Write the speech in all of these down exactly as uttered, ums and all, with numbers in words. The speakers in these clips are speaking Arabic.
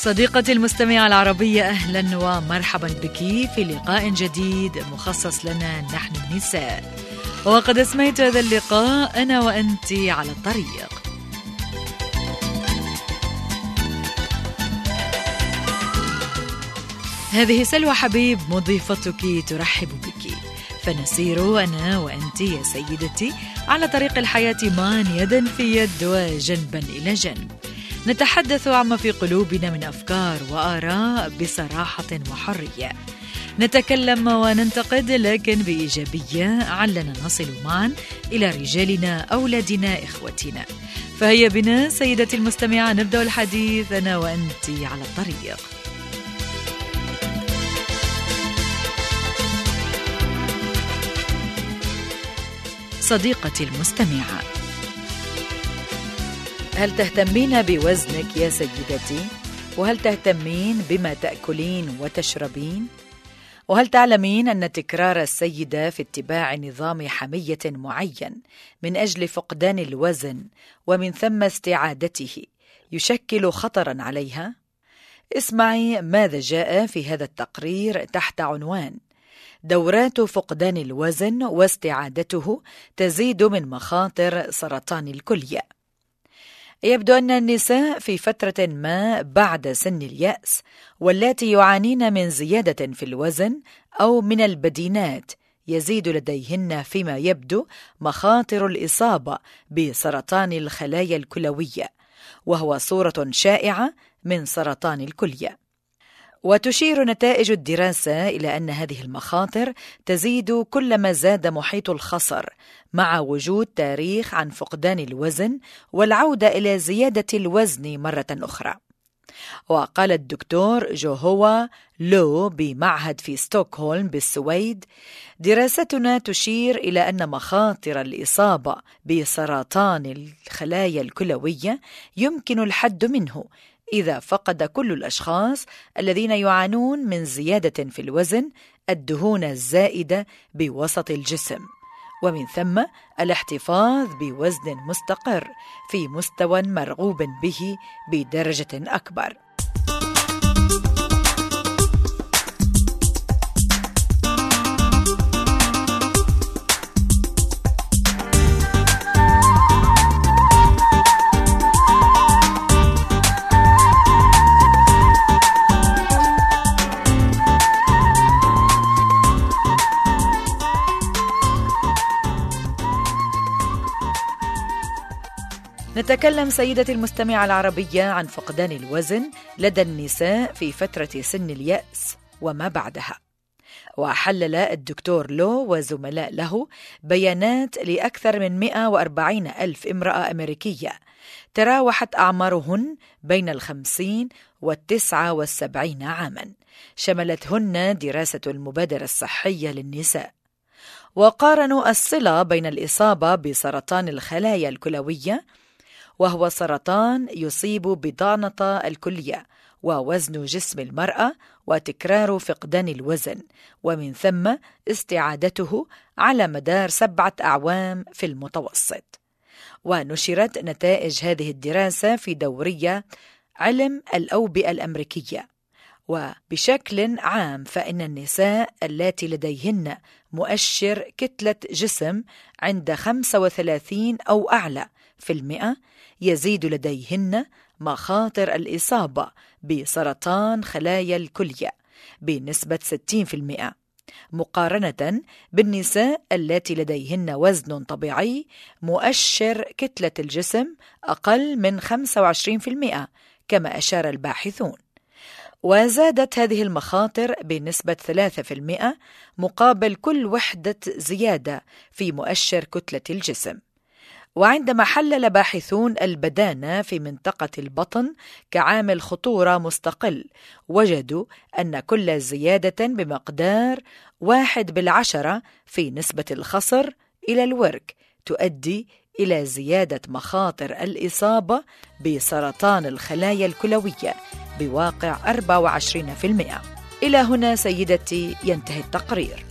صديقتي المستمعة العربية، أهلا ومرحبا بك في لقاء جديد مخصص لنا نحن النساء. وقد أسميت هذا اللقاء أنا وأنت على الطريق. هذه سلوى حبيب مضيفتك ترحب بك، فنسير أنا وأنت يا سيدتي على طريق الحياة معا يدا في يد وجنبا إلى جنب، نتحدث عما في قلوبنا من أفكار وآراء بصراحة وحرية، نتكلم وننتقد لكن بإيجابية علنا نصل معا إلى رجالنا، أولادنا، إخوتنا. فهيا بنا سيدتي المستمعة نبدأ الحديث أنا وأنت على الطريق. صديقتي المستمعة، هل تهتمين بوزنك يا سيدتي؟ وهل تهتمين بما تأكلين وتشربين؟ وهل تعلمين أن تكرار السيدة في اتباع نظام حمية معين من أجل فقدان الوزن ومن ثم استعادته يشكل خطرا عليها؟ اسمعي ماذا جاء في هذا التقرير تحت عنوان: دورات فقدان الوزن واستعادته تزيد من مخاطر سرطان الكلية. يبدو أن النساء في فترة ما بعد سن اليأس واللاتي يعانين من زيادة في الوزن أو من البدينات يزيد لديهن فيما يبدو مخاطر الإصابة بسرطان الخلايا الكلوية، وهو صورة شائعة من سرطان الكلية. وتشير نتائج الدراسة إلى أن هذه المخاطر تزيد كلما زاد محيط الخصر مع وجود تاريخ عن فقدان الوزن والعودة إلى زيادة الوزن مرة أخرى. وقال الدكتور جوهوا لو بمعهد في ستوكهولم بالسويد: دراستنا تشير إلى أن مخاطر الإصابة بسرطان الخلايا الكلوية يمكن الحد منه إذا فقد كل الأشخاص الذين يعانون من زيادة في الوزن الدهون الزائدة بوسط الجسم، ومن ثم الاحتفاظ بوزن مستقر في مستوى مرغوب به بدرجة أكبر. نتكلم سيدتي المستمعة العربية عن فقدان الوزن لدى النساء في فترة سن اليأس وما بعدها. وحلل الدكتور لو وزملاء له بيانات لأكثر من مئة وأربعين ألف امرأة أمريكية تراوحت أعمارهن بين الخمسين والتسعة والسبعين عاما، شملتهن دراسة المبادرة الصحية للنساء، وقارنوا الصلة بين الإصابة بسرطان الخلايا الكلوية، وهو سرطان يصيب بضعنة الكلية، ووزن جسم المرأة، وتكرار فقدان الوزن، ومن ثم استعادته على مدار سبعة أعوام في المتوسط. ونشرت نتائج هذه الدراسة في دورية علم الأوبئة الأمريكية. وبشكل عام فإن النساء اللاتي لديهن مؤشر كتلة جسم عند خمسة وثلاثين أو أعلى في المئة يزيد لديهن مخاطر الإصابة بسرطان خلايا الكلية بنسبة ستين في المئة، مقارنة بالنساء التي لديهن وزن طبيعي مؤشر كتلة الجسم أقل من خمسة وعشرين في المئة، كما أشار الباحثون. وزادت هذه المخاطر بنسبة ثلاثة في المئة مقابل كل وحدة زيادة في مؤشر كتلة الجسم. وعندما حلل باحثون البدانة في منطقة البطن كعامل خطورة مستقل، وجدوا أن كل زيادة بمقدار واحد بالعشرة في نسبة الخصر إلى الورك تؤدي إلى زيادة مخاطر الإصابة بسرطان الخلايا الكلوية بواقع أربعة وعشرين في المئة. إلى هنا سيدتي ينتهي التقرير.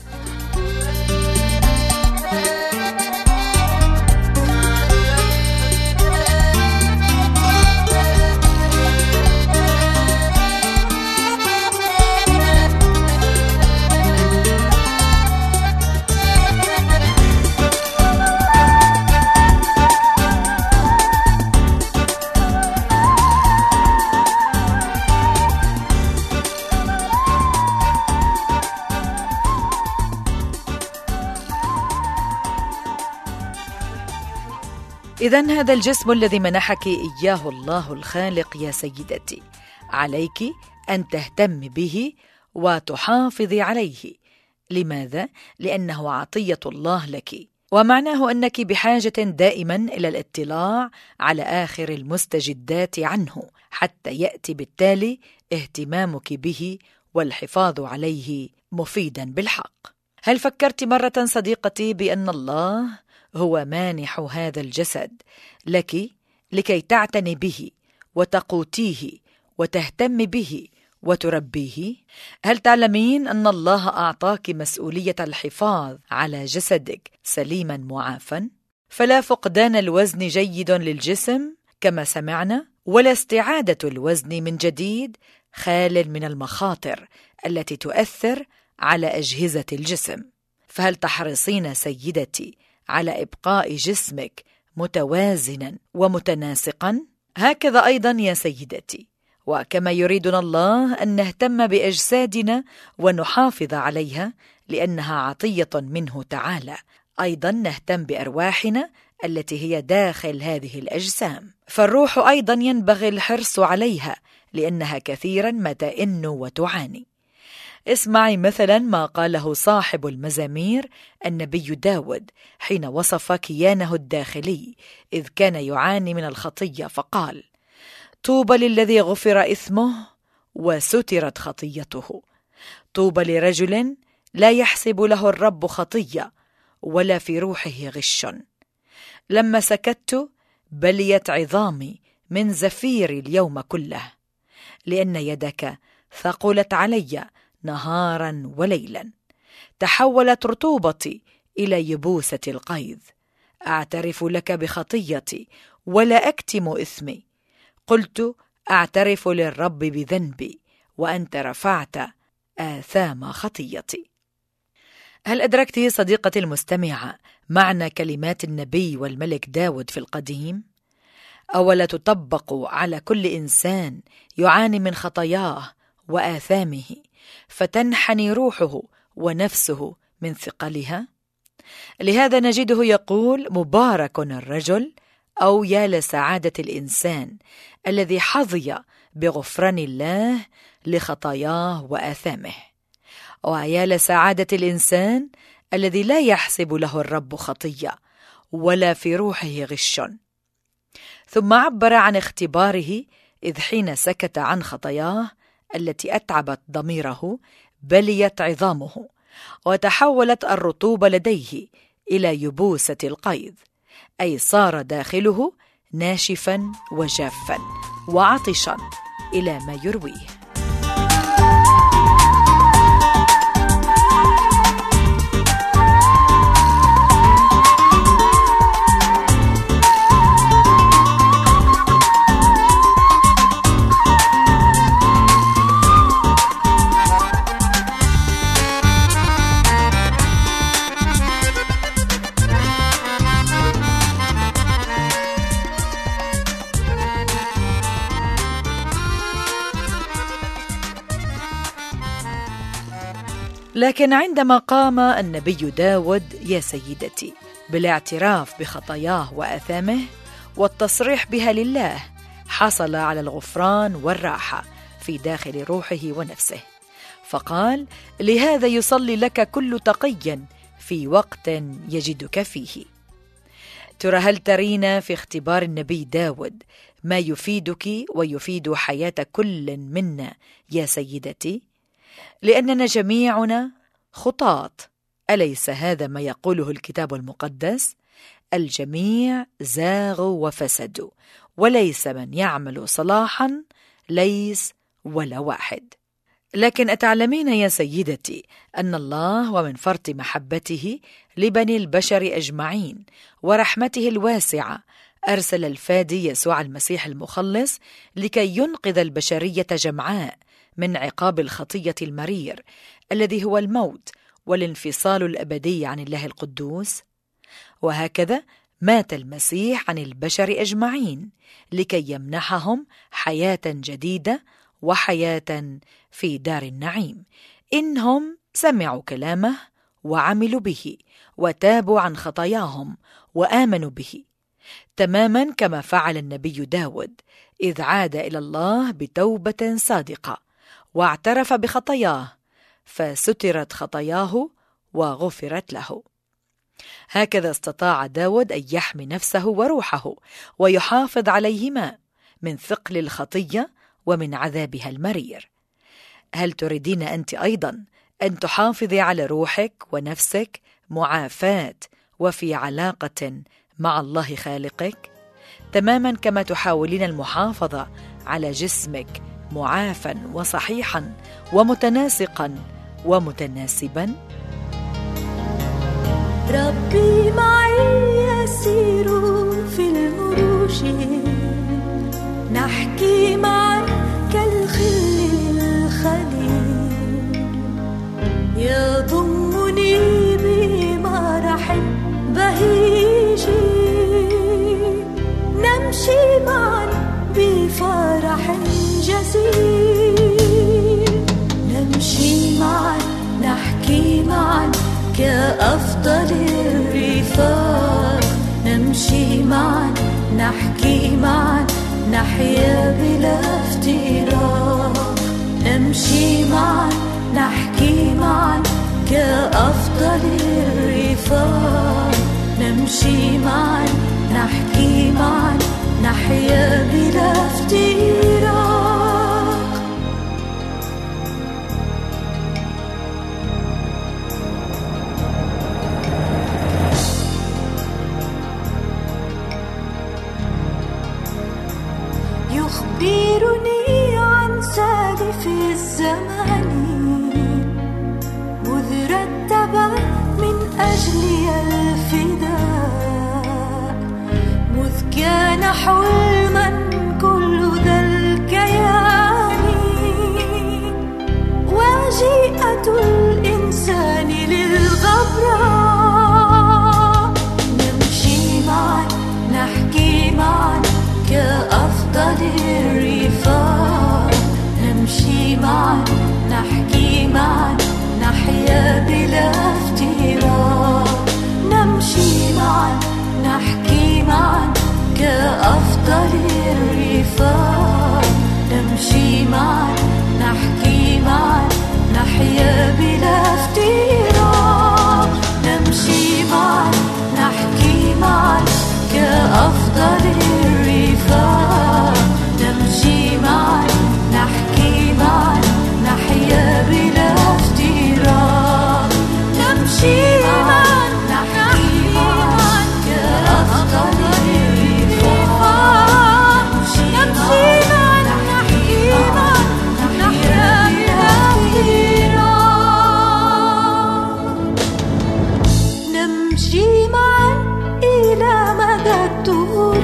إذن هذا الجسم الذي منحك إياه الله الخالق يا سيدتي، عليك أن تهتم به وتحافظي عليه. لماذا؟ لأنه عطية الله لك، ومعناه أنك بحاجة دائما إلى الاطلاع على آخر المستجدات عنه حتى يأتي بالتالي اهتمامك به والحفاظ عليه مفيدا بالحق. هل فكرت مرة صديقتي بأن الله هو مانح هذا الجسد لك لكي تعتني به وتقوتيه وتهتم به وتربيه؟ هل تعلمين أن الله أعطاك مسؤولية الحفاظ على جسدك سليما معافا؟ فلا فقدان الوزن جيد للجسم كما سمعنا، ولا استعادة الوزن من جديد خال من المخاطر التي تؤثر على أجهزة الجسم. فهل تحرصين سيدتي على إبقاء جسمك متوازنا ومتناسقا؟ هكذا أيضا يا سيدتي، وكما يريدنا الله أن نهتم بأجسادنا ونحافظ عليها لأنها عطية منه تعالى، أيضا نهتم بأرواحنا التي هي داخل هذه الأجسام. فالروح أيضا ينبغي الحرص عليها لأنها كثيرا ما تئن وتعاني. اسمعي مثلا ما قاله صاحب المزامير النبي داود حين وصف كيانه الداخلي إذ كان يعاني من الخطية، فقال: طوبى للذي غفر إثمه وسترت خطيته، طوبى لرجل لا يحسب له الرب خطية ولا في روحه غش. لما سكت بليت عظامي من زفير اليوم كله، لأن يدك ثقلت علي نهارا وليلا. تحولت رطوبتي إلى يبوسة القيظ. أعترف لك بخطيتي ولا أكتم إثمي. قلت: أعترف للرب بذنبي وأنت رفعت آثام خطيتي. هل أدركت صديقتي المستمعة معنى كلمات النبي والملك داود في القديم؟ أولا تطبق على كل إنسان يعاني من خطاياه وآثامه فتنحني روحه ونفسه من ثقلها؟ لهذا نجده يقول: مبارك الرجل، أو يا لسعادة الإنسان الذي حظي بغفران الله لخطاياه وآثامه، ويا لسعادة الإنسان الذي لا يحسب له الرب خطية ولا في روحه غش. ثم عبر عن اختباره إذ حين سكت عن خطاياه التي أتعبت ضميره بليت عظامه وتحولت الرطوبة لديه إلى يبوسة القيظ، أي صار داخله ناشفا وجافا وعطشا إلى ما يرويه. لكن عندما قام النبي داود يا سيدتي بالاعتراف بخطاياه وآثامه والتصريح بها لله، حصل على الغفران والراحة في داخل روحه ونفسه، فقال: لهذا يصلي لك كل تقي في وقت يجدك فيه. ترى هل ترين في اختبار النبي داود ما يفيدك ويفيد حياة كل منا يا سيدتي؟ لأننا جميعنا خطاة، أليس هذا ما يقوله الكتاب المقدس؟ الجميع زاغوا وفسدوا وليس من يعمل صلاحا، ليس ولا واحد. لكن أتعلمين يا سيدتي أن الله ومن فرط محبته لبني البشر أجمعين ورحمته الواسعة أرسل الفادي يسوع المسيح المخلص لكي ينقذ البشرية جمعاء من عقاب الخطية المرير الذي هو الموت والانفصال الأبدي عن الله القدوس. وهكذا مات المسيح عن البشر أجمعين لكي يمنحهم حياة جديدة وحياة في دار النعيم إنهم سمعوا كلامه وعملوا به وتابوا عن خطاياهم وآمنوا به. تماما كما فعل النبي داود إذ عاد إلى الله بتوبة صادقة واعترف بخطاياه فسترت خطاياه وغفرت له. هكذا استطاع داود أن يحمي نفسه وروحه ويحافظ عليهما من ثقل الخطية ومن عذابها المرير. هل تريدين أنت أيضا أن تحافظي على روحك ونفسك معافاة وفي علاقة مع الله خالقك، تماما كما تحاولين المحافظة على جسمك معافا وصحيحا ومتناسقا ومتناسبا؟ ربي معي يسير في المروج، نحكي معا كالخل الخليل، يضمني بمرح بهيج، نمشي معا بفرح جزيل، نمشي معا نحكي معا كأفضل الرفاق، نمشي معا نحكي معا نحيا بلا افتراق، نمشي معا نحكي معا كأفضل الرفاق، نمشي معا نحكي معا نحيا بلا افتراق. يخبرني عن سالف الزمان مذ رتب من أجلي الفداء، مذ كان حلما كل ذا الكيان، وجيئة الإنسان للغبراء، نمشي معا نحكي معا كأفضل الرفاق، نمشي معا نحكي معا نحيا بلا افتراق، نمشي معا نحكي معا كأفضل الرفاق، نمشي معا نحكي معا نحيا بلا افتراق، نمشي معا نحكي معا كأفضل الرفاق، نمشي معا نحكي معا نحيا بلا افتراق، نمشي معا نحكي معا كأفضل الرفاق، نمشي معا نحكي معا نحيا بلا افتراق، نمشي معا إلى مدى الدهور،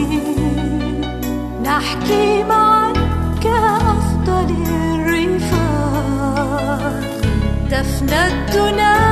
نحكي معا كأفضل الرفاق، تفنى الدنا